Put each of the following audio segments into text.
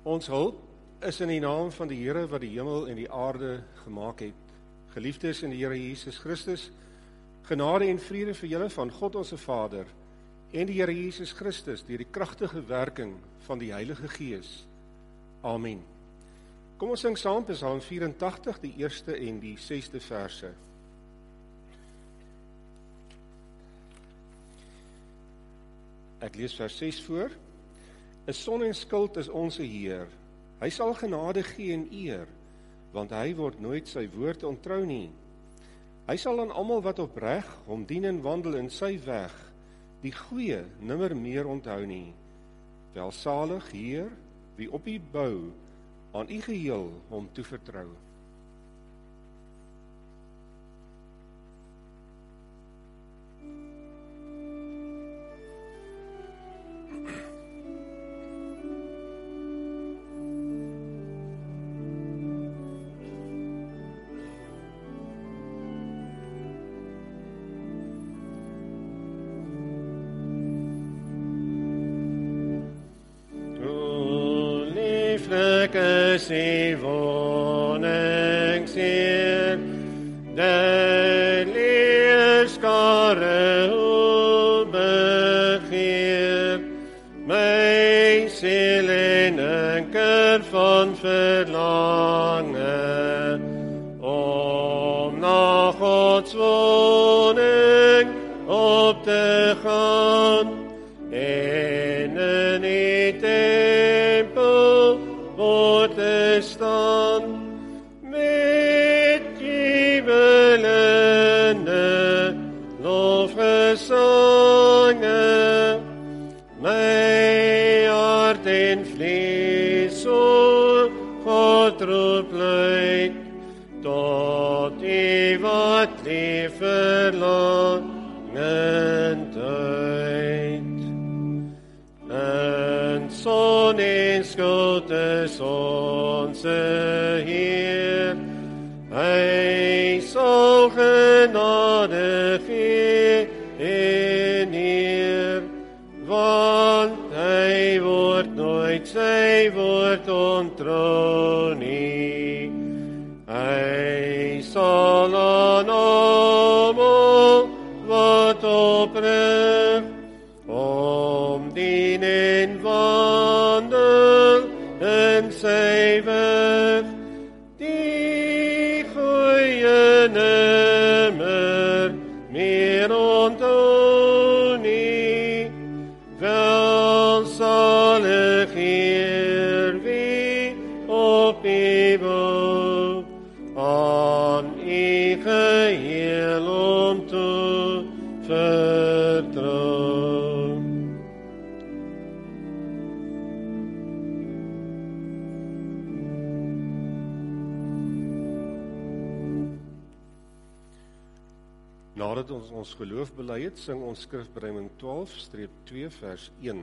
Ons hulp is in die naam van die Here wat die hemel en die aarde gemaak het. Geliefdes in die Here Jesus Christus, genade en vrede vir julle van God ons Vader en die Here Jesus Christus deur die kragtige werking van die Heilige Gees. Amen. Kom ons sing saam Psalm 84, die eerste en die 6de verse. Ek lees vers 6 voor. 'n Son en skild is ons Heer. Hy sal genade gee en eer, want hy word nooit sy woord ontrou nie. Hy sal aan almal wat opreg hom dien en wandel in sy weg, die goeie nimmer meer onthou nie. Welsalig Heer, wie op U bou, aan U geheel hom toevertrou. Is die woningsheer, de leerskare hoe begeer, my siel en anker van verlange, om na Gods woning op te gaan, en in die tempel te staan, met jubelende lofgesange, my hart en vlees so God roep luid, tot U wat lief verlangend uit. En son en skild is onze Heer, hy sal genade gee en eer, want hy word nooit sy woord ontrou nie. Hy sal aan almal wat opreg om dien en wandel in sy weg, die goeie nimmer meer onthou nie. Welsalig Heer, wie op U bou, aan U geheel om toe vertrou. Nadat ons geloof bely het, sing ons skrifbereiding 12-2 vers 1.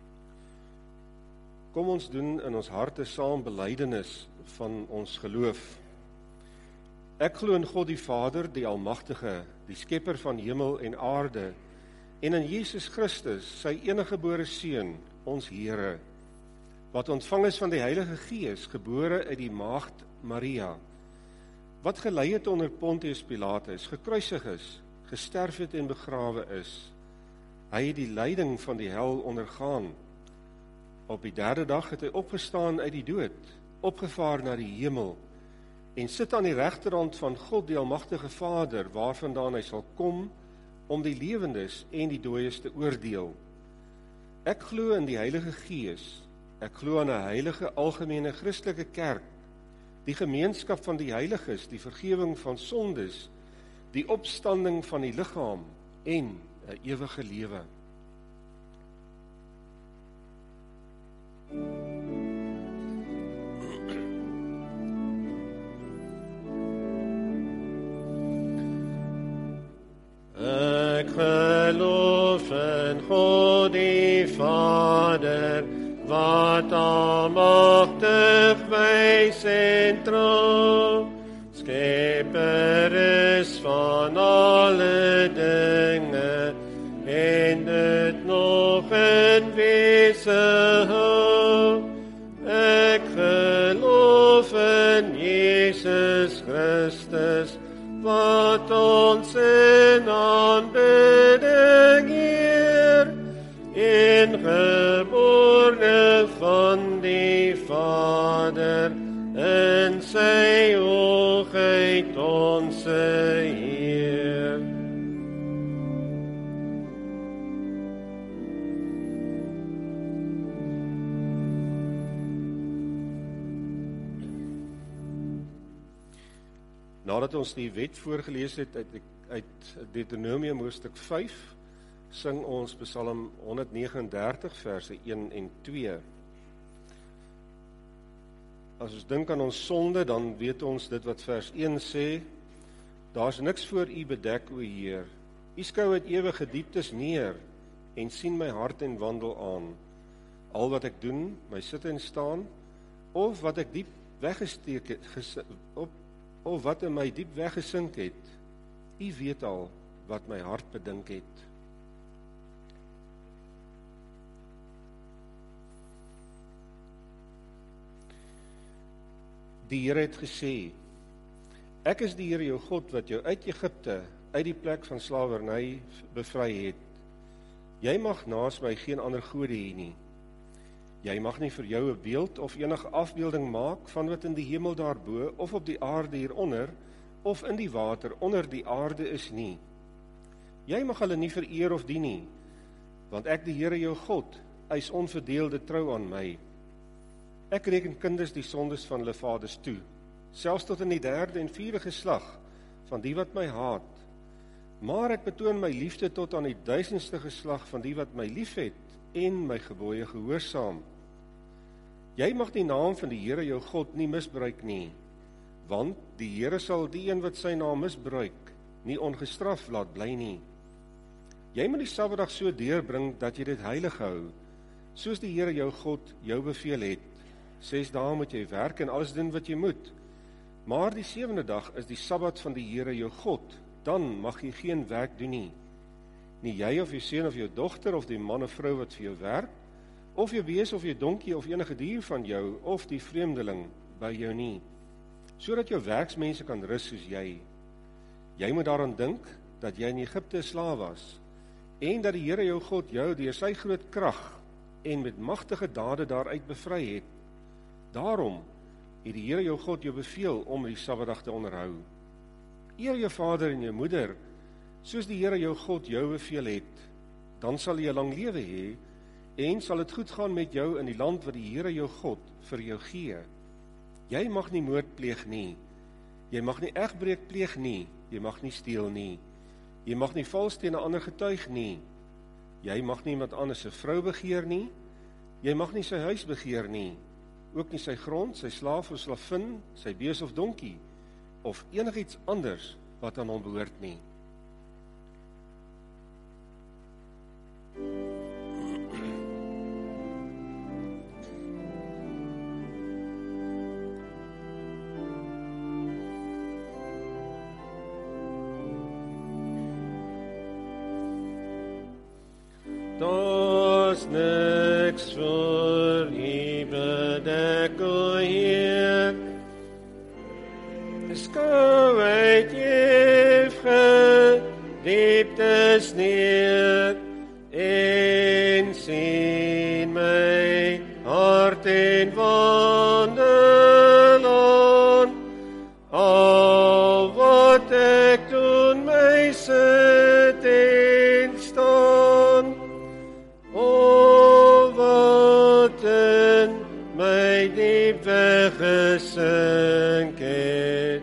Kom ons doen in ons harte saam belydenis van ons geloof. Ek glo in God die Vader, die Almagtige, die Skepper van hemel en aarde, en in Jesus Christus, sy eniggebore Seun, ons Here, wat ontvang is van die Heilige Gees, gebore uit die maagd Maria, wat gelei het onder Pontius Pilatus, gekruisig is, gesterf het en begrawe is. Hy het die lyding van die hel ondergaan. Op die 3de dag het hy opgestaan uit die dood, opgevaar na die hemel, en sit aan die regterhand van God die Almagtige Vader, waarvandaan hy sal kom, om die lewendes en die dooies te oordeel. Ek glo in die Heilige Gees, ek glo aan 'n heilige algemene Christelike kerk, die gemeenskap van die heiliges, die vergifnis van sondes, die opstanding van die liggaam en 'n ewige lewe. Ek geloof in God die Vader, wat almagtig, wys en trou, Skepper is van alle dinge, en dit nog in wese hou. wil van die Vader, in sy hoogheid onze Heer. Nadat ons die wet voorgelees het uit Deuteronomium hoofstuk 5, sing ons Psalm 139 verse 1 en 2. As ons dink aan ons sonde, dan weet ons dit wat vers 1 sê, daar's niks voor u bedek, o Heer. U skou uit ewige dieptes neer, en sien my hart en wandel aan. Al wat ek doen, my sit en staan, of wat ek diep weggesteek het, of wat in my diep weggesink het, u weet al wat my hart bedink het. Die Here het gesê, ek is die Here jou God wat jou uit Egipte, uit die plek van slawerny bevry het. Jy mag naas my geen ander gode hê nie. Jy mag nie vir jou 'n beeld of enige afbeelding maak van wat in die hemel daarbo, of op die aarde hieronder, of in die water onder die aarde is nie. Jy mag hulle nie vereer of dien nie, want ek die Here jou God, eis onverdeelde trou aan my. Ek reken kinders die sondes van hulle vaders toe, selfs tot in die 3de en 4de geslag van die wat my haat. Maar ek betoon my liefde tot aan die 1000ste geslag van die wat my liefhet en my gebooie gehoorsaam. Jy mag die naam van die Here jou God nie misbruik nie, want die Here sal die een wat sy naam misbruik, nie ongestraf laat bly nie. Jy moet die Sabbatdag so deurbring dat jy dit heilig hou, soos die Here jou God jou beveel het. 6 dae moet jy werk en alles doen wat jy moet, maar die 7de dag is die Sabbat van die Here jou God, dan mag jy geen werk doen nie. Nie jy of jou seun of jou dogter of die man of vrou wat vir jou werk, of jou bees of jou donkie of enige dier van jou, of die vreemdeling by jou nie, sodat jou werksmense kan rus soos jy. Jy moet daaraan dink dat jy in Egipte 'n slaaf was, en dat die Here jou God jou deur sy groot krag en met magtige dade daaruit bevry het. Daarom het die Here jou God jou beveel om die Sabbatdag te onderhou. Eer jou vader en jou moeder, soos die Here jou God jou beveel het, dan sal jy lang lewe hê, en sal dit goed gaan met jou in die land wat die Here jou God vir jou gee. Jy mag nie moord pleeg nie, jy mag nie egbreek pleeg nie, jy mag nie steel nie, jy mag nie vals teen 'n ander getuig nie, jy mag nie iemand anders se vrou begeer nie, jy mag nie sy huis begeer nie, ook nie sy grond, sy slaaf of slavin, sy bees of donkie, of enigiets anders wat aan hom behoort nie. Daar's niks voor U bedek, o Heer. Skou uit ewige dieptes neer, en sien my hart en wandel aan. Al wat ek doen, my sit en staan, o wat in my diep weggesink het.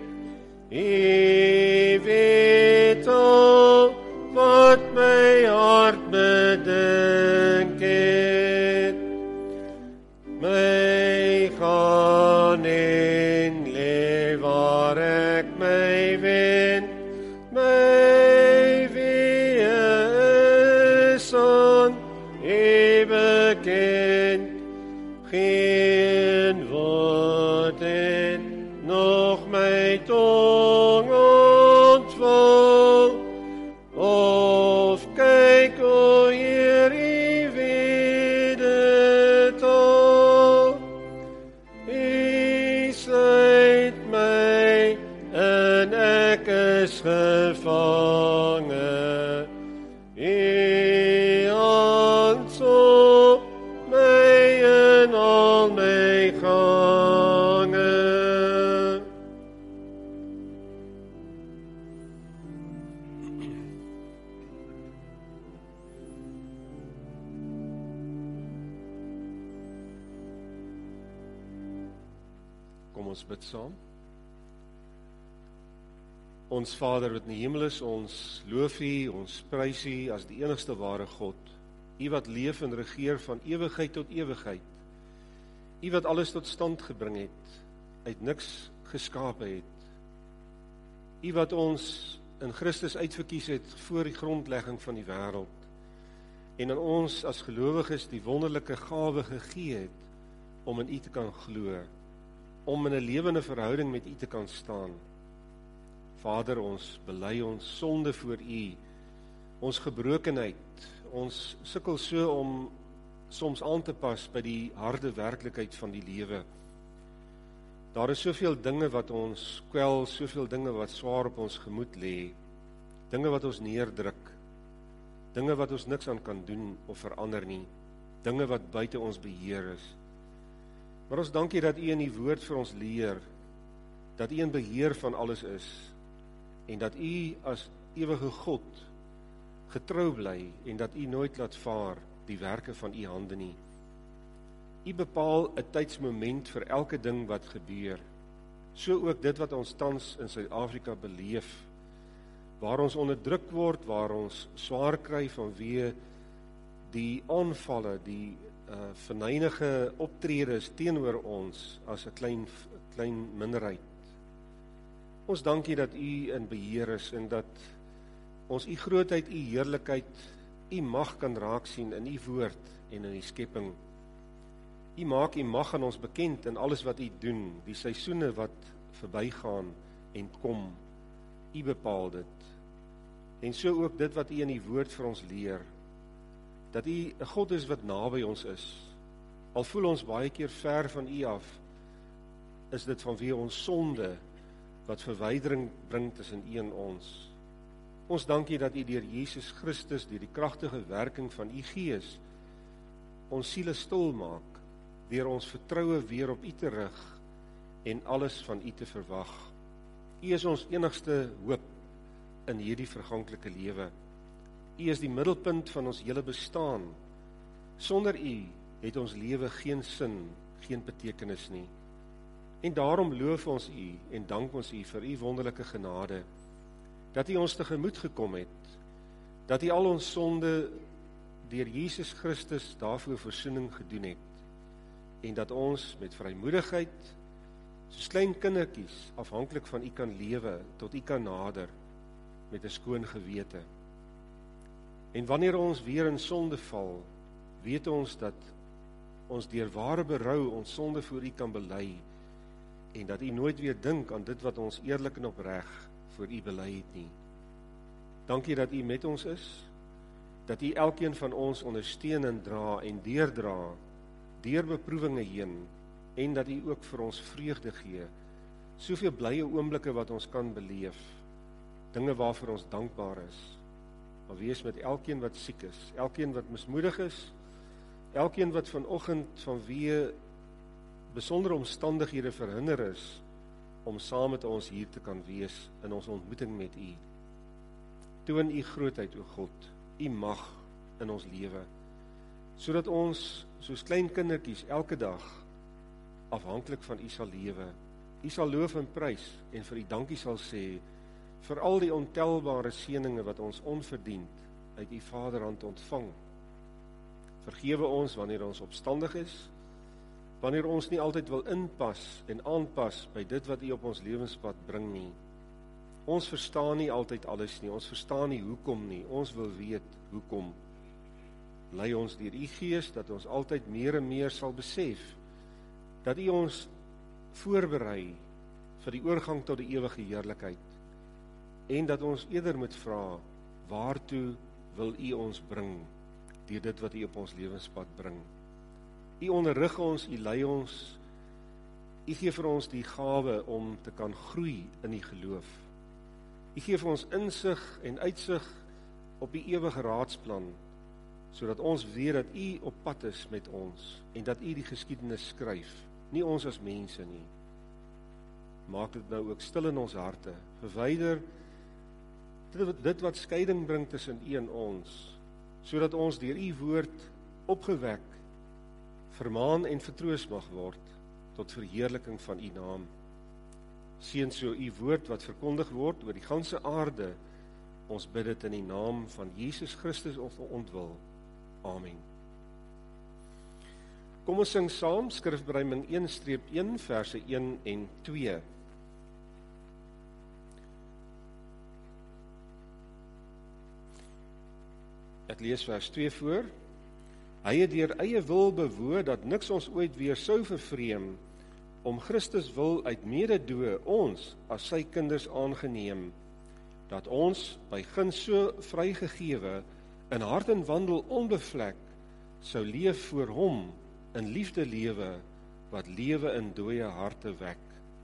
U weet al wat my hart bedink het. My gaan en leef waar ek my wend, my weë is aan U bekend. Geen woord het nog my tong ontval, of kyk, o Heer, U weet dit al. U sluit my en ek is gevange. U hand op my en Kom ons bid saam. Ons Vader wat in die hemel is, ons loof U, ons prys U as die enigste ware God. U wat leef en regeer van ewigheid tot ewigheid. U wat alles tot stand gebring het, uit niks geskape het. U wat ons in Christus uitverkies het voor die grondlegging van die wêreld. En aan ons as gelowiges die wonderlike gawe gegee het om in U te kan glo, om in 'n lewende verhouding met U te kan staan. Vader, ons bely ons sonde voor U, ons gebrokenheid. Ons sukkel so om soms aan te pas by die harde werklikheid van die lewe. Daar is soveel dinge wat ons kwel, soveel dinge wat swaar op ons gemoed lê, dinge wat ons neerdruk, dinge wat ons niks aan kan doen of verander nie, dinge wat buite ons beheer is. Maar ons dankie dat U in die woord vir ons leer, dat U in beheer van alles is, en dat U as ewige God getrou bly, en dat U nooit laat vaar die werke van U hande nie. U bepaal 'n tydsmoment vir elke ding wat gebeur, so ook dit wat ons tans in Suid-Afrika beleef, waar ons onderdruk word, waar ons swaar kry vanweë die aanvalle, die verneinige optredes teenoor ons as 'n klein minderheid. Ons dankie dat U in beheer is en dat ons U grootheid, U heerlikheid, U mag kan raak sien in U woord en in die skepping. U maak U mag aan ons bekend in alles wat U doen, die seisoene wat verbygaan en kom. U bepaal dit. En so ook dit wat U in die woord vir ons leer, dat U 'n God is wat naby ons is. Al voel ons baie keer ver van U af, is dit vanweë ons sonde wat verwydering bring tussen U en ons. Ons dankie dat U deur Jesus Christus, deur die kragtige werking van U Gees, ons siele stil maak, deur ons vertroue weer op U te rig en alles van U te verwag. U is ons enigste hoop in hierdie verganklike lewe. U is die middelpunt van ons hele bestaan. Sonder U het ons lewe geen sin, geen betekenis nie. En daarom loof ons U en dank ons U vir U wonderlike genade, dat U ons tegemoet gekom het, dat U al ons sonde deur Jesus Christus daarvoor versoening gedoen het, en dat ons met vrymoedigheid, soos klein kindertjies, afhanklik van U kan lewe, tot U kan nader, met 'n skoon gewete. En wanneer ons weer in sonde val, weet ons dat ons deur ware berou ons sonde voor U kan bely, en dat U nooit weer dink aan dit wat ons eerlik en opreg voor U bely het nie. Dankie dat U met ons is, dat U elkeen van ons ondersteun en dra en deurdra, deur beproewinge heen, en dat U ook vir ons vreugde gee, soveel blye oomblikke wat ons kan beleef, dinge waarvoor ons dankbaar is. Maar wees met elkeen wat siek is, elkeen wat mismoedig is, elkeen wat vanoggend vanweë besondere omstandighede verhinder is, om saam met ons hier te kan wees in ons ontmoeting met U. Toon U grootheid, o God, U mag in ons lewe, sodat ons, soos klein kindertjies, elke dag afhanklik van U sal lewe. U sal loof en prys en vir U dankie sal sê vir al die ontelbare seëninge wat ons onverdiend uit U Vaderhand ontvang. Vergewe ons wanneer ons opstandig is, wanneer ons nie altyd wil inpas en aanpas by dit wat U op ons lewenspad bring nie. Ons verstaan nie altyd alles nie, ons verstaan nie hoekom nie, ons wil weet hoekom. Lei ons deur U Gees, dat ons altyd meer en meer sal besef, dat U ons voorberei vir die oorgang tot die ewige heerlikheid, en dat ons eerder moet vra, waartoe wil U ons bring, deur dit wat U op ons lewenspad bring. U onderrig ons, U lei ons, U gee vir ons die gawe om te kan groei in die geloof. U gee vir ons insig en uitsig op die ewige raadsplan, sodat ons weet dat U op pad is met ons, en dat U die geskiedenis skryf, nie ons as mense nie. Maak dit nou ook stil in ons harte, verwyder dit wat skeiding bring tussen U en ons, sodat ons deur U woord opgewek, vermaan en vertroos mag word, tot verheerliking van u naam. Seën so u woord wat verkondig word oor die ganse aarde. Ons bid dit in die naam van Jesus Christus ons ontwil. Amen. Kom ons sing saam Skrifbereiding 1-1 verse 1 en 2. Ek lees vers 2 voor. Hy het deur eie wil bewoon dat niks ons ooit weer sou vervreem, om Christus wil uit mededoe ons as sy kinders aangeneem, dat ons by guns so vrygegewe in hart en wandel onbevlek sou leef voor hom in liefde lewe wat lewe in dooie harte wek.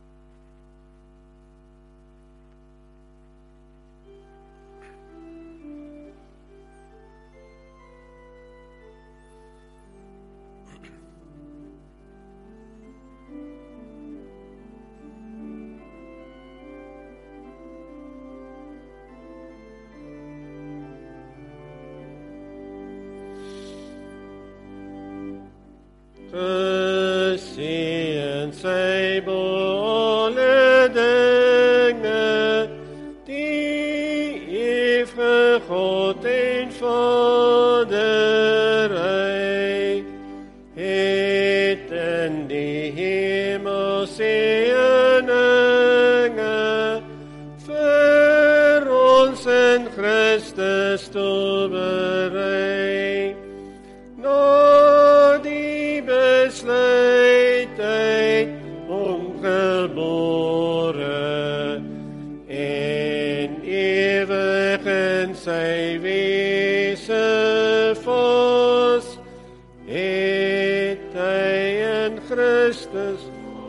Geseën sy alle dinge, die ewige God en Vader, hy het in die hemel seëninge vir ons in Christus toeberei. Besluitheid ongebore en ewig in sy wese vas, het hy in Christus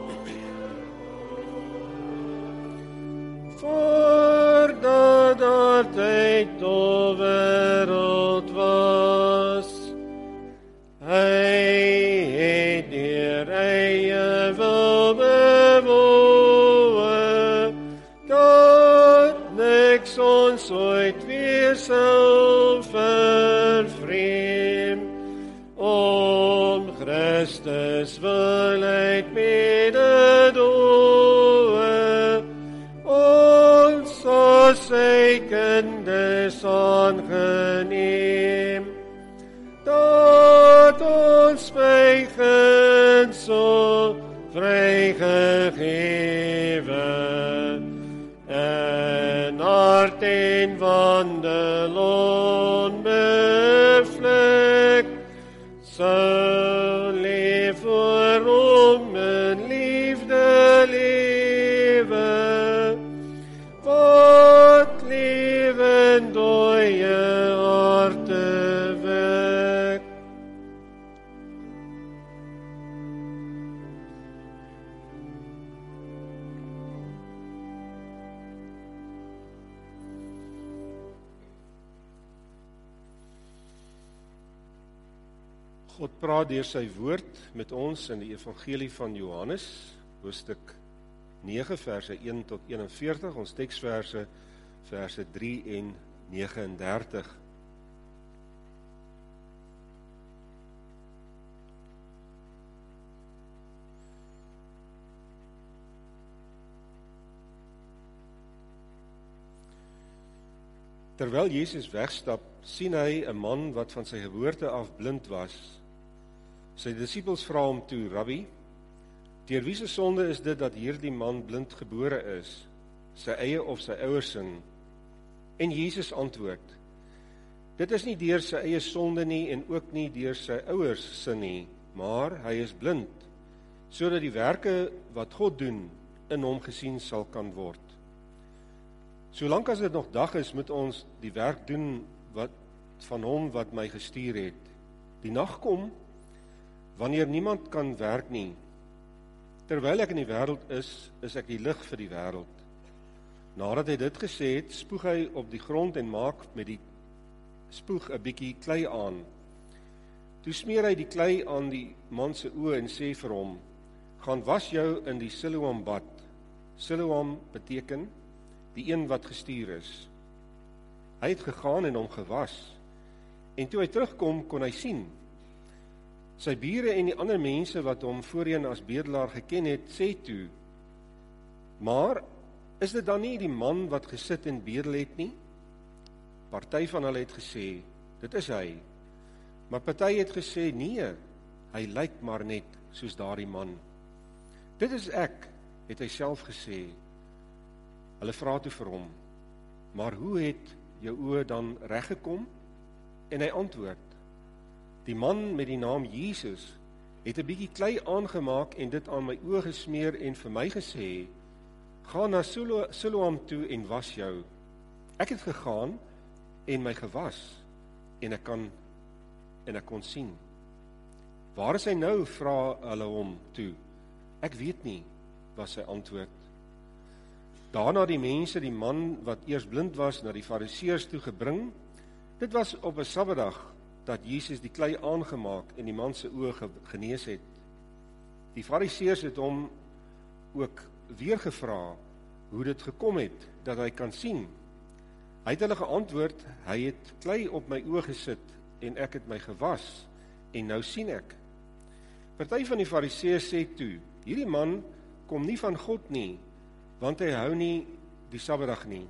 voordat daar tyd tot wêreld was. Hy het deur eie wil bewoon, dat niks ons ooit weer sal vervreem, om Christus wil uit mededoe, ons as sy kinders aangeneem, dat ons by guns so vrygegewe en hart en wandel onbevlek sou leef voor hom in liefde lewe, wat lewe in dooie harte wek. God praat deur sy woord met ons in die evangelie van Johannes, hoofstuk 9 verse 1 tot 41, ons teksverse verse 3 en 39. Terwyl Jesus wegstap, sien hy 'n man wat van sy geboorte af blind was. Sy disippels vra hom toe: Rabbi, deur wie se sonde is dit dat hierdie man blind gebore is, sy eie of sy ouers se? En Jesus antwoord: Dit is nie deur sy eie sonde nie en ook nie deur sy ouers se nie, maar hy is blind, sodat die werke wat God doen in hom gesien sal kan word. Solank as dit nog dag is, moet ons die werk doen van hom wat my gestuur het. Die nag kom, wanneer niemand kan werk nie. Terwyl ek in die wêreld is ek die lig vir die wêreld. Nadat hy dit gesê het, spoeg hy op die grond en maak met die spoeg 'n bietjie klei aan. Toe smeer hy die klei aan die man se oë en sê vir hom: Gaan was jou in die Siloam bad. Siloam beteken die een wat gestuur is. Hy het gegaan en hom gewas. En toe hy terugkom, kon hy sien. Sy bure en die ander mense wat hom voorheen as bedelaar geken het, sê toe: "Maar is dit dan nie die man wat gesit en bedel het nie?" Party van hulle het gesê: "Dit is hy." Maar party het gesê: "Nee, hy lyk maar net soos daardie man." "Dit is ek," het hy self gesê. Hulle vra toe vir hom: "Maar hoe het jou oë dan reggekom?" En hy antwoord: "Die man met die naam Jesus het 'n bietjie klei aangemaak en dit aan my oë gesmeer en vir my gesê: 'Gaan na Siloam toe en was jou.' Ek het gegaan en my gewas en ek kon sien." "Waar is hy nou?" vra hulle hom toe. "Ek weet nie," was sy antwoord. Daarna die mense die man wat eers blind was na die Fariseërs toe gebring. Dit was op 'n Sabbatdag dat Jesus die klei aangemaak en die man se oë genees het. Die Fariseërs het hom ook weer gevra hoe dit gekom het dat hy kan sien. Hy het hulle geantwoord: "Hy het klei op my oë gesit en ek het my gewas en nou sien ek." Party van die Fariseërs sê toe: "Hierdie man kom nie van God nie, want hy hou nie die Sabbatdag nie."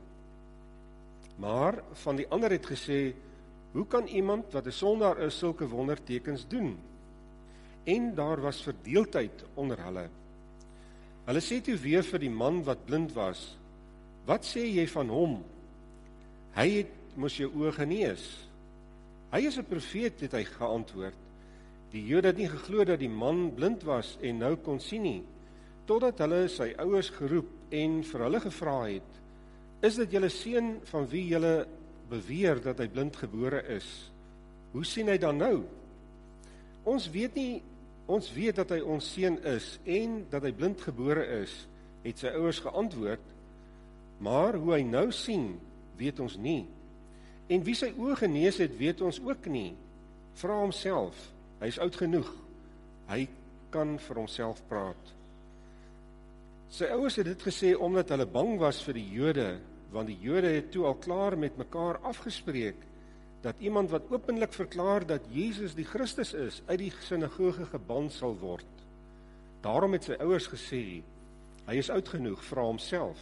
Maar van die ander het gesê: "Hoe kan iemand wat 'n sondaar is sulke wondertekens doen?" En daar was verdeeldheid onder hulle. Hulle sê toe weer vir die man wat blind was: "Wat sê jy van hom? Hy het mos jou oë genees." "Hy is 'n profeet," het hy geantwoord. Die Jode het nie geglo dat die man blind was en nou kon sien nie, totdat hulle sy ouers geroep en vir hulle gevra het: "Is dit julle seun van wie julle beweer dat hy blind gebore is? Hoe sien hy dan nou?" Ons weet dat hy ons seun is en dat hy blind gebore is," het sy ouers geantwoord. "Maar hoe hy nou sien, weet ons nie. En wie sy oë genees het, weet ons ook nie. Vra homself, hy is oud genoeg. Hy kan vir homself praat." Sy ouers het dit gesê omdat hulle bang was vir die Jode, want die Jode het toe al klaar met mekaar afgespreek dat iemand wat openlik verklaar dat Jesus die Christus is, uit die sinagoge geban sal word. Daarom het sy ouers gesê: "Hy is oud genoeg, vra homself."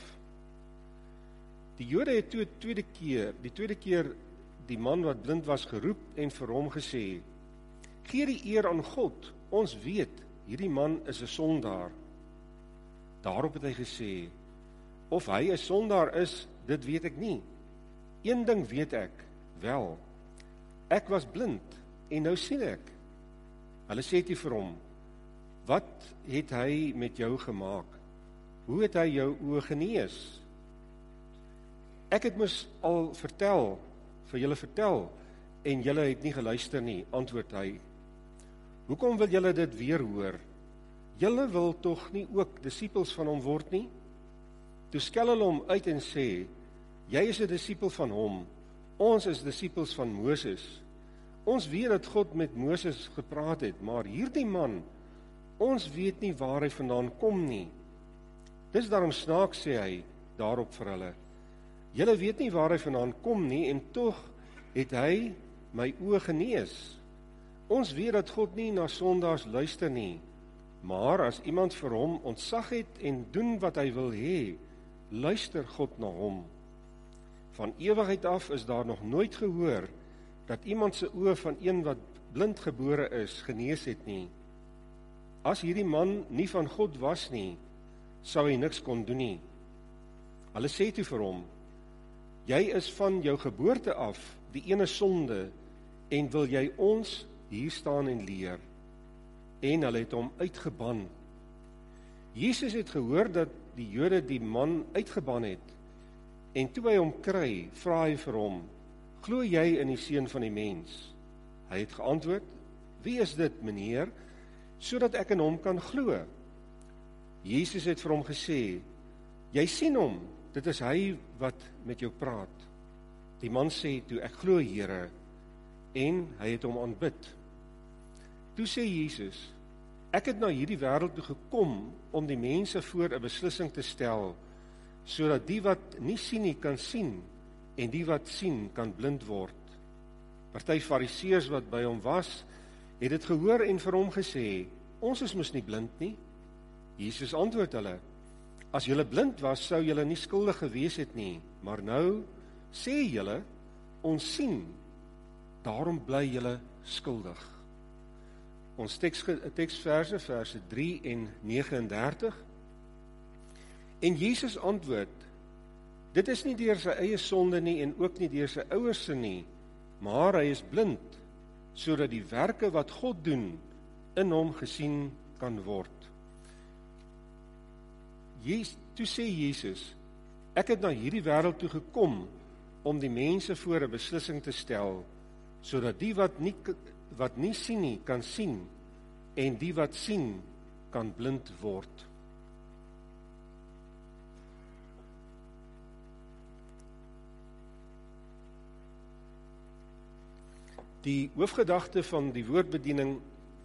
Die Jode het toe die tweede keer die man wat blind was geroep en vir hom gesê: "Gee die eer aan God, ons weet, hierdie man is 'n sondaar." Daarop het hy gesê: "Of hy 'n sondaar is, dit weet ek nie. Een ding weet ek wel, ek was blind en nou sien ek." Hulle sê toe vir hom: "Wat het hy met jou gemaak? Hoe het hy jou oë genees?" "Ek het mos al vir julle vertel en julle het nie geluister nie," antwoord hy. "Hoekom wil julle dit weer hoor? Julle wil tog nie ook disippels van hom word nie?" Toe skel hulle hom uit en sê: "Jy is 'n disipel van hom, ons is disippels van Moses. Ons weet dat God met Moses gepraat het, maar hierdie man, ons weet nie waar hy vandaan kom nie." "Dis daarom snaaks," sê hy daarop vir hulle. "Julle weet nie waar hy vandaan kom nie en tog het hy my oë genees. Ons weet dat God nie na sondaars luister nie, maar as iemand vir hom ontzag het en doen wat hy wil hê, luister God na hom. Van ewigheid af is daar nog nooit gehoor dat iemand se oë van een wat blind gebore is, genees het nie. As hierdie man nie van God was nie, sou hy niks kon doen nie." Hulle sê toe vir hom: "Jy is van jou geboorte af die ene sonde en wil jy ons hier staan en leer?" En hulle het hom uitgeban. Jesus het gehoor dat die Jode die man uitgeban het, en toe hy hom kry, vra hy vir hom: "Glo jy in die Seun van die mens?" Hy het geantwoord: "Wie is dit, meneer, sodat ek in hom kan glo?" Jesus het vir hom gesê: "Jy sien hom, dit is hy wat met jou praat." Die man sê toe: "Ek glo, Here," en hy het hom aanbid. Toe sê Jesus: "Ek het na hierdie wêreld toe gekom om die mense voor 'n beslissing te stel, sodat die wat nie sien nie kan sien en die wat sien kan blind word." Party Fariseërs wat by hom was, het dit gehoor en vir hom gesê, ons is mos nie blind nie. Jesus antwoord hulle, as julle blind was, sou julle nie skuldig gewees het nie, maar nou sê julle, ons sien, daarom bly julle skuldig. Ons teksverse, verse 3 en 39. En Jesus antwoord, dit is nie deur sy eie sonde nie en ook nie deur sy ouers se nie, maar hy is blind, sodat die werke wat God doen, in hom gesien kan word. Toe sê Jesus, ek het na hierdie wêreld toe gekom, om die mense voor 'n beslissing te stel, sodat die wat nie sien nie, kan sien, en die wat sien, kan blind word. Die hoofgedagte van die woordbediening,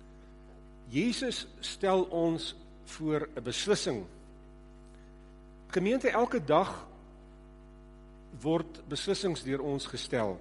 Jesus stel ons voor 'n beslissing. Gemeente, elke dag word beslissings deur ons gestel.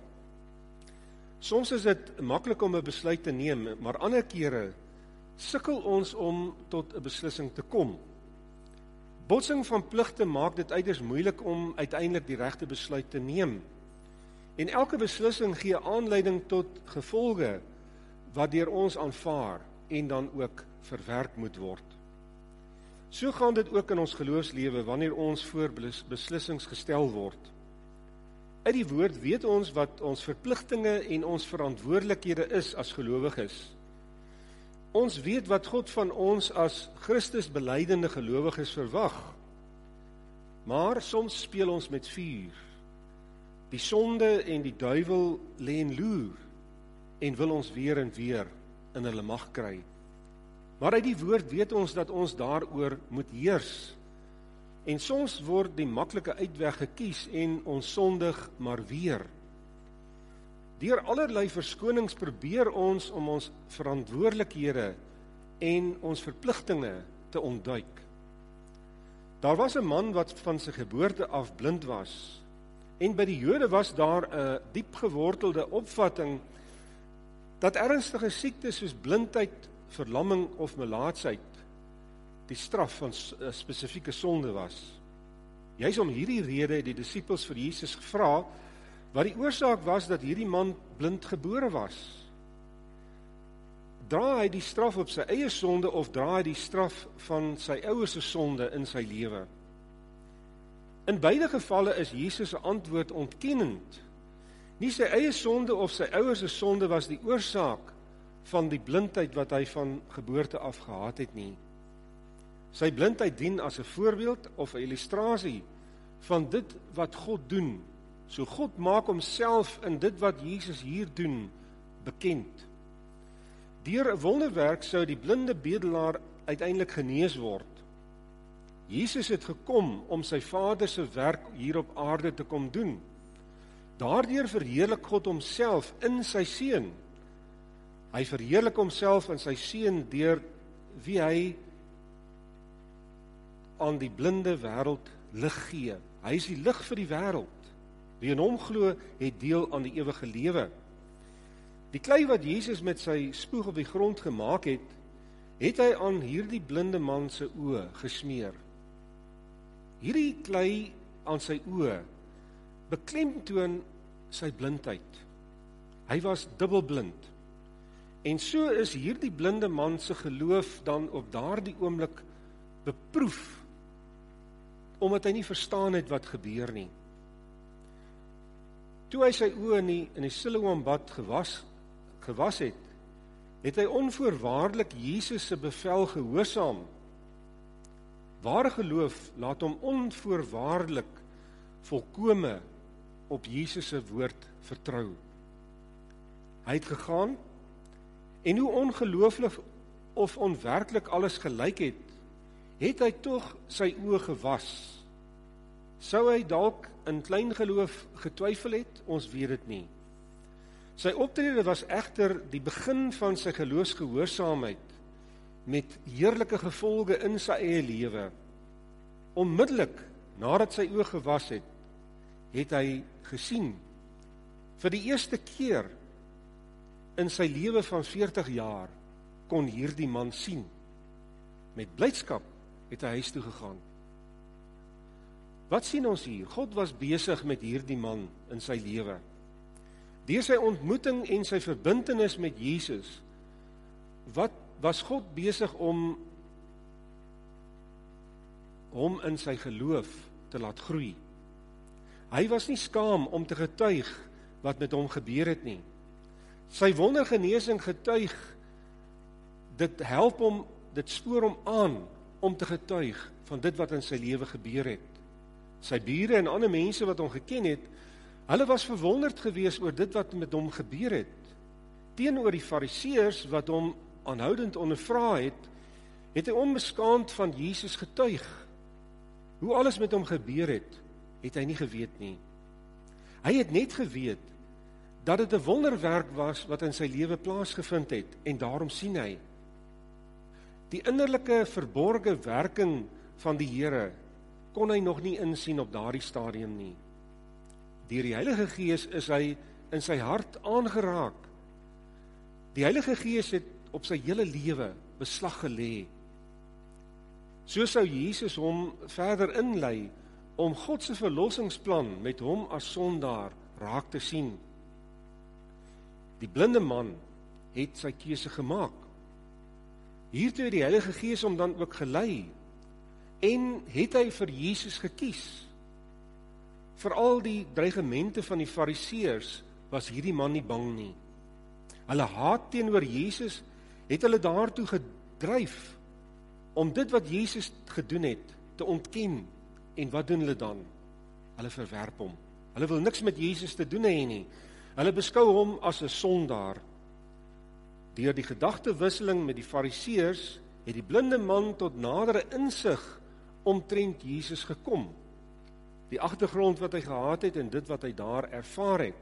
Soms is dit maklik om 'n besluit te neem, maar ander kere sukkel ons om tot 'n beslissing te kom. Botsing van pligte maak dit uiters moeilik om uiteindelik die regte besluit te neem. En elke beslissing gee aanleiding tot gevolge wat deur ons aanvaar en dan ook verwerk moet word. So gaan dit ook in ons geloofslewe wanneer ons voor beslissings gestel word. Uit die woord weet ons wat ons verpligtinge en ons verantwoordelikhede is as gelowiges. Ons weet wat God van ons as Christus belydelike gelowiges verwag. Maar soms speel ons met vuur. Die sonde en die duiwel lê en loer en wil ons weer en weer in hulle mag kry. Maar uit die woord weet ons dat ons daaroor moet heers. En soms word die maklike uitweg gekies en ons sondig maar weer. Deur allerlei verskonings probeer ons om ons verantwoordelikhede en ons verpligtinge te ontduik. Daar was 'n man wat van sy geboorte af blind was. En by die Jode was daar 'n diep gewortelde opvatting dat ernstige siektes soos blindheid, verlamming of melaatsheid die straf van 'n spesifieke sonde was. Juis om hierdie rede het die disippels vir Jesus gevra wat die oorsaak was dat hierdie man blind gebore was. Dra hy die straf op sy eie sonde of dra hy die straf van sy ouers se sonde in sy lewe? In beide gevalle is Jesus se antwoord ontkennend. Nie sy eie sonde of sy ouers se sonde was die oorsaak van die blindheid wat hy van geboorte af gehad het nie. Sy blindheid dien as 'n voorbeeld of 'n illustrasie van dit wat God doen. So God maak homself in dit wat Jesus hier doen bekend. Deur 'n wonderwerk sou die blinde bedelaar uiteindelik genees word. Jesus het gekom om sy Vader se werk hier op aarde te kom doen. Daardeur verheerlik God homself in sy Seun. Hy verheerlik homself in sy Seun deur wie hy aan die blinde wêreld lig gee. Hy is die lig vir die wêreld. Wie in hom glo, het deel aan die ewige lewe. Die klei wat Jesus met sy spoeg op die grond gemaak het, het hy aan hierdie blinde man se oë gesmeer. Hierdie klei aan sy oë beklemtoon sy blindheid. Hy was dubbelblind. En so is hierdie blinde man se geloof dan op daardie oomblik beproef, omdat hy nie verstaan het wat gebeur nie. Toe hy sy oë in die Siloam-bad gewas het, het hy onvoorwaardelik Jesus se bevel gehoorsaam. Ware geloof laat hom onvoorwaardelik volkome op Jesus se woord vertrou. Hy het gegaan, en hoe ongelooflik of onwerklik alles gelyk het, het hy tog sy oë gewas. Sou hy dalk in klein geloof getwyfel het? Ons weet dit nie. Sy optrede was egter die begin van sy geloofsgehoorsaamheid met heerlike gevolge in sy eie lewe. Onmiddellik nadat sy oë gewas het hy gesien. Vir die eerste keer in sy lewe van 40 jaar kon hierdie man sien. Met blydskap het hy huis toe gegaan. Wat sien ons hier? God was besig met hierdie man in sy lewe. Deur sy ontmoeting en sy verbintenis met Jesus, wat was God besig om hom in sy geloof te laat groei. Hy was nie skaam om te getuig wat met hom gebeur het nie. Sy wondergenesing getuig, dit help hom, dit spoor hom aan om te getuig van dit wat in sy lewe gebeur het. Sy bure en ander mense wat hom geken het, hulle was verwonderd gewees oor dit wat met hom gebeur het. Teenoor die fariseërs wat hom aanhoudend ondervra het, het hy onbeskaamd van Jesus getuig. Hoe alles met hom gebeur het hy nie geweet nie. Hy het net geweet dat dit 'n wonderwerk was wat in sy lewe plaasgevind het, en daarom sien hy. Die innerlike verborge werking van die Here kon hy nog nie insien op daardie stadium nie. Deur die Heilige Gees is hy in sy hart aangeraak. Die Heilige Gees het op sy hele lewe beslag gelê. So sou Jesus hom verder inlei om God se verlossingsplan met hom as sondaar raak te sien. Die blinde man het sy keuse gemaak. Hiertoe het die Heilige Gees hom dan ook gelei, en het hy vir Jesus gekies. Vir al die dreigemente van die fariseërs was hierdie man nie bang nie. Hulle haat teenoor Jesus het hulle daartoe gedryf om dit wat Jesus gedoen het te ontken. En wat doen hulle dan? Hulle verwerp hom. Hulle wil niks met Jesus te doen hê nie. Hulle beskou hom as 'n sondaar. Deur die gedagtewisseling met die fariseërs het die blinde man tot nadere insig omtrent Jesus gekom. Die agtergrond wat hy gehad het en dit wat hy daar ervaar het.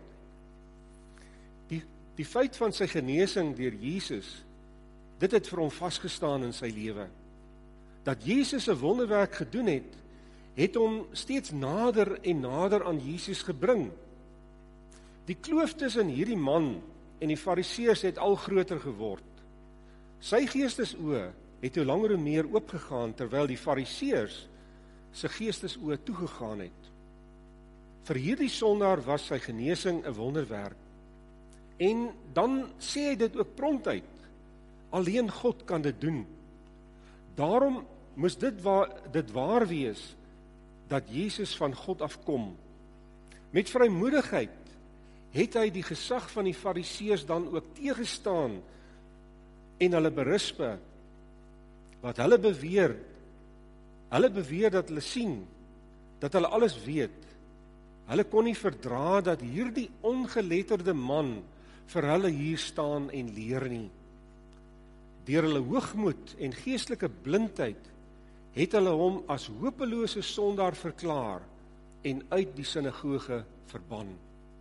Die feit van sy genesing deur Jesus, dit het vir hom vasgestaan in sy lewe. Dat Jesus 'n wonderwerk gedoen het hom steeds nader en nader aan Jesus gebring. Die kloof tussen hierdie man en die fariseërs het al groter geword. Sy geestesoë het hoe langer hoe meer oopgegaan, terwyl die fariseërs se geestesoë toegegaan het. Vir hierdie sondaar was sy genesing 'n wonderwerk. En dan sê hy dit ook prontuit. Alleen God kan dit doen. Daarom moes dit waar wees dat Jesus van God afkom. Met vrymoedigheid het hy die gesag van die fariseërs dan ook teëgestaan en hulle berispe, wat hulle beweer dat hulle sien, dat hulle alles weet. Hulle kon nie verdra dat hierdie ongeletterde man vir hulle hier staan en leer nie. Deur hulle hoogmoed en geestelike blindheid het hulle hom as hopelose sondaar verklaar en uit die sinagoge verban.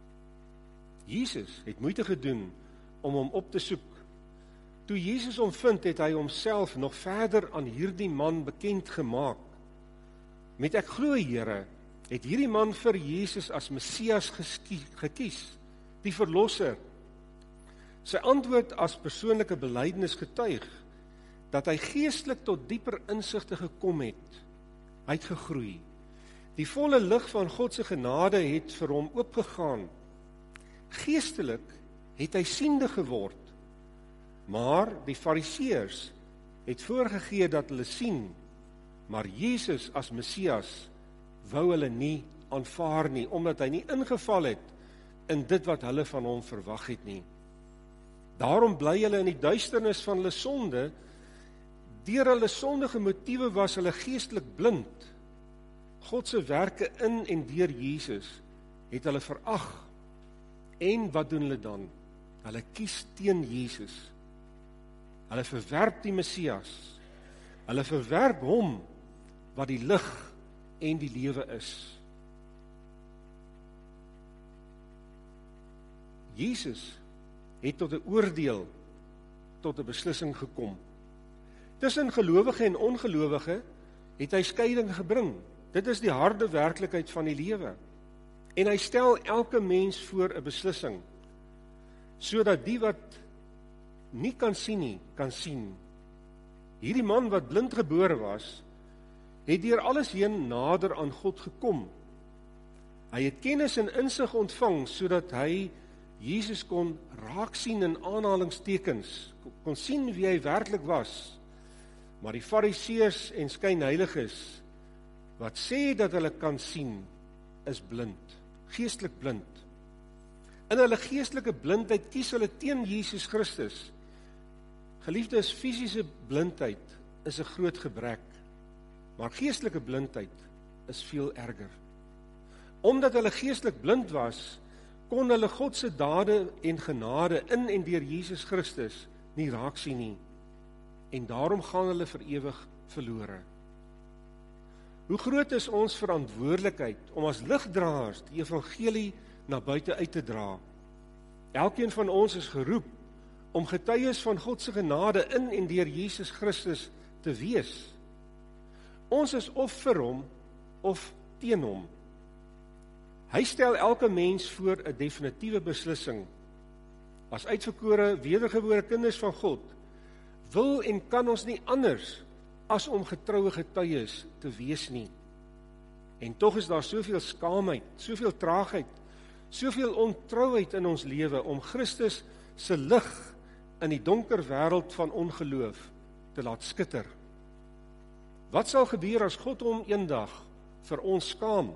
Jesus het moeite gedoen om hom op te soek. Toe Jesus hom vind, het hy homself nog verder aan hierdie man bekend gemaak. Met ek glo, Here, het hierdie man vir Jesus as Messias gekies, die verlosser. Sy antwoord as persoonlike belydenis getuig dat hy geestelik tot dieper insigte gekom het. Hy het gegroei. Die volle lig van God se genade het vir hom oopgegaan. Geestelik het hy siende geword. Maar die fariseërs het voorgegee dat hulle sien, maar Jesus as Messias wou hulle nie aanvaar nie, omdat hy nie ingeval het in dit wat hulle van hom verwag het nie. Daarom bly hulle in die duisternis van hulle sonde. Deur hulle sondige motiewe was hulle geestelik blind. God se werke in en deur Jesus het hulle verag. En wat doen hulle dan? Hulle kies teen Jesus. Hulle verwerp die Messias. Hulle verwerp hom wat die lig en die lewe is. Jesus het tot 'n oordeel, tot 'n beslissing gekom. Tussen gelowige en ongelowige het hy skeiding gebring. Dit is die harde werklikheid van die lewe. En hy stel elke mens voor 'n beslissing, sodat die wat nie kan sien nie, kan sien. Hierdie man wat blind gebore was, het deur alles heen nader aan God gekom. Hy het kennis en insig ontvang, sodat hy Jesus kon raak sien in aanhalingstekens, kon sien wie hy werklik was. Maar die fariseërs en skynheiliges, wat sê dat hulle kan sien, is blind, geestelik blind. In hulle geestelike blindheid kies hulle teen Jesus Christus. Geliefdes, fisiese blindheid is 'n groot gebrek, maar geestelike blindheid is veel erger. Omdat hulle geestelik blind was, kon hulle God se dade en genade in en deur Jesus Christus nie raak sien nie, en daarom gaan hulle vir ewig verlore. Hoe groot is ons verantwoordelikheid om as ligdraers die evangelie na buite uit te dra? Elkeen van ons is geroep om getuies van God se genade in en deur Jesus Christus te wees. Ons is of vir hom of teen hom. Hy stel elke mens voor 'n definitiewe beslissing. As uitverkore, wedergebore kinders van God, wil en kan ons nie anders as om getroue getuies te wees nie. En tog is daar soveel skaamheid, soveel traagheid, soveel ontrouheid in ons lewe om Christus se lig in die donker wêreld van ongeloof te laat skitter. Wat sal gebeur as God hom eendag vir ons skaam?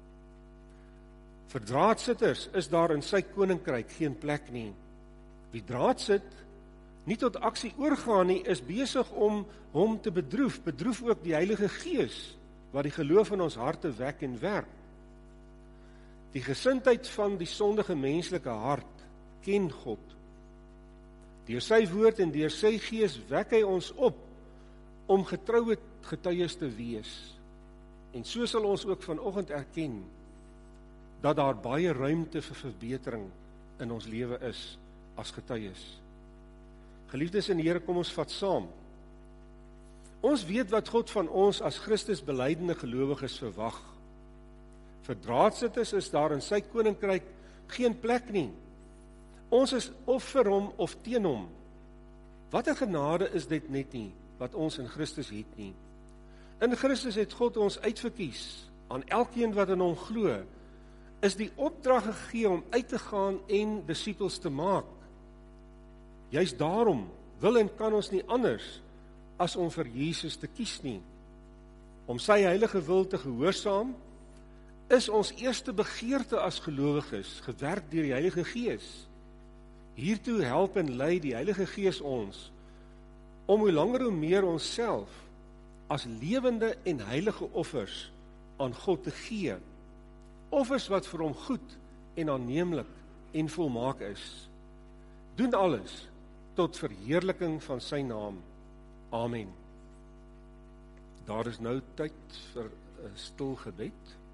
Vir draadsitters is daar in sy koninkryk geen plek nie. Wie draad sit, nie tot aksie oorgaan nie, is besig om hom te bedroef ook die Heilige Gees, wat die geloof in ons harte wek en werk. Die gesindheid van die sondige menslike hart ken God. Deur sy woord en deur sy Gees wek hy ons op om getroue getuies te wees. En so sal ons ook vanoggend erken dat daar baie ruimte vir verbetering in ons lewe is as getuies. Geliefdes in die Here, kom ons vat saam. Ons weet wat God van ons as Christus belydelike gelowiges verwag. Vir draadsitters is daar in sy koninkryk geen plek nie. Ons is of vir hom of teen hom. Wat 'n genade is dit net nie, wat ons in Christus het nie. In Christus het God ons uitverkies, aan elkeen wat in hom glo, is die opdrag gegee om uit te gaan en disippels te maak. Juist daarom wil en kan ons nie anders as om vir Jesus te kies nie. Om sy heilige wil te gehoorsaam, is ons eerste begeerte as gelowiges, gewerk deur die Heilige Gees. Hiertoe help en lei die Heilige Gees ons, om hoe langer hoe meer onsself as lewende en heilige offers aan God te gee. Offers wat vir hom goed en aanneemlik en volmaak is. Doen alles tot verheerliking van sy naam. Amen. Daar is nou tyd vir 'n stil gebed.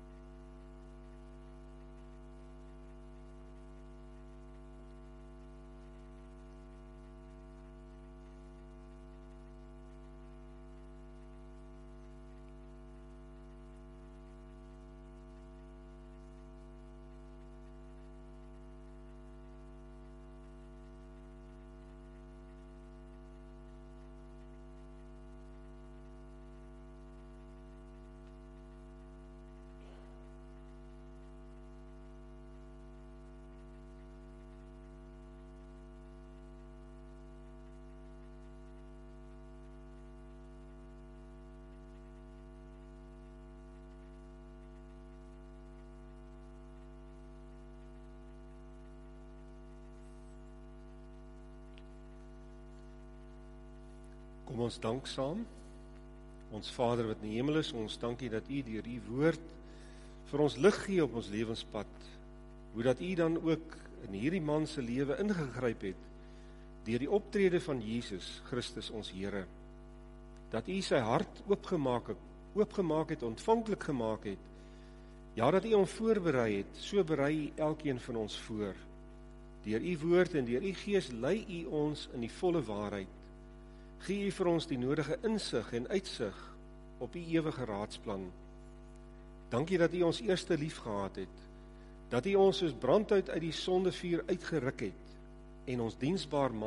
Kom ons dank saam. Ons Vader wat in die hemel is, ons dankie dat U deur U woord vir ons lig gee op ons lewenspad. Hoe dat U dan ook in hierdie man se lewe ingegryp het deur die optrede van Jesus Christus ons Here. Dat U sy hart oopgemaak het, ontvanklik gemaak het. Ja, dat U hom voorberei het, so berei U elkeen van ons voor. Deur U woord en deur U Gees lei U ons in die volle waarheid. Gee U vir ons die nodige insig en uitsig op U ewige raadsplan. Dankie dat U ons eerste lief gehad het, dat U ons soos brandhout uit die sondevuur uitgeruk het en ons diensbaar maak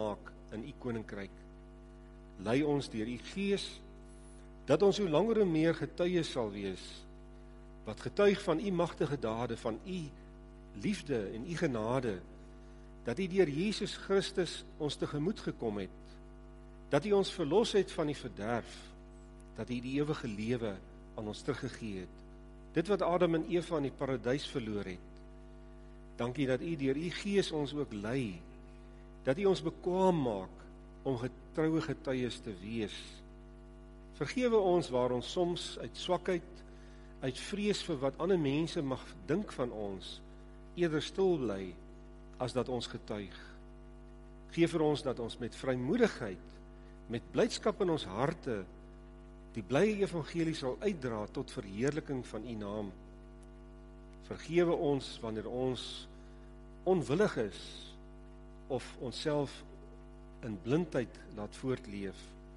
in u koninkryk. Lei ons deur u Gees, dat ons hoe langer hoe meer getuies sal wees, wat getuig van u magtige dade, van u liefde en u genade, dat u deur Jesus Christus ons tegemoet gekom het, dat u ons verlos het van die verderf, dat u die ewige lewe aan ons teruggegee het, dit wat Adam en Eva in die paradys verloor het. Dankie dat u deur u Gees ons ook lei, dat u ons bekwaam maak om getroue getuies te wees. Vergewe ons waar ons soms uit swakheid, uit vrees vir wat ander mense mag dink van ons, eerder stil bly as dat ons getuig. Geef vir ons dat ons met vrymoedigheid, met blydskap in ons harte, die blye evangelie sal uitdra tot verheerliking van u naam. Vergewe ons wanneer ons onwillig is of onsself in blindheid laat voortleef.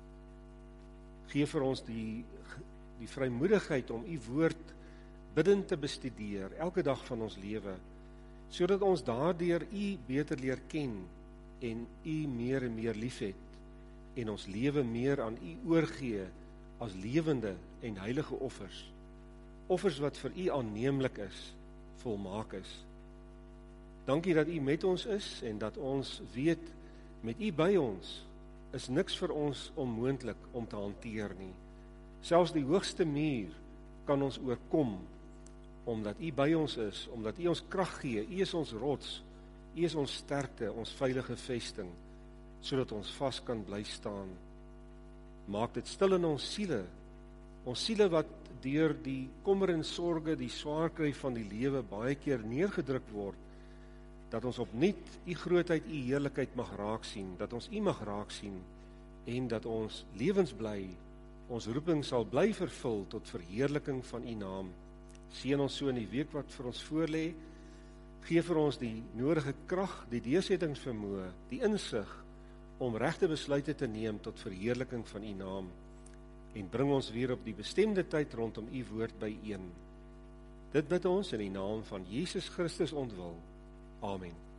Geef vir ons die vrymoedigheid om u woord bidtend te bestudeer elke dag van ons lewe, sodat ons daardeur u beter leer ken en u meer en meer liefhet en ons lewe meer aan u oorgee as lewende en heilige offers, offers wat vir u aanneemlik is, volmaak is. Dankie dat u met ons is en dat ons weet, met u by ons is niks vir ons onmoontlik om te hanteer nie. Selfs die hoogste muur kan ons oorkom, omdat u by ons is, omdat u ons krag gee, u is ons rots, u is ons sterkte, ons veilige vesting, sodat ons vas kan bly staan. Maak dit stil in ons siele wat deur die kommer en sorge, die swaarkry van die lewe baie keer neergedruk word, dat ons opnuut u grootheid, u heerlikheid mag raak sien, dat ons u mag raak sien, en dat ons lewensbly, ons roeping sal bly vervul tot verheerliking van u naam. Seën ons so in die week wat vir ons voorlê, gee vir ons die nodige krag, die deursettingsvermoë, die insig, om regte besluite te neem tot verheerliking van u naam, en bring ons weer op die bestemde tyd rondom u woord byeen. Dit bid ons in die naam van Jesus Christus ontwil. Amen.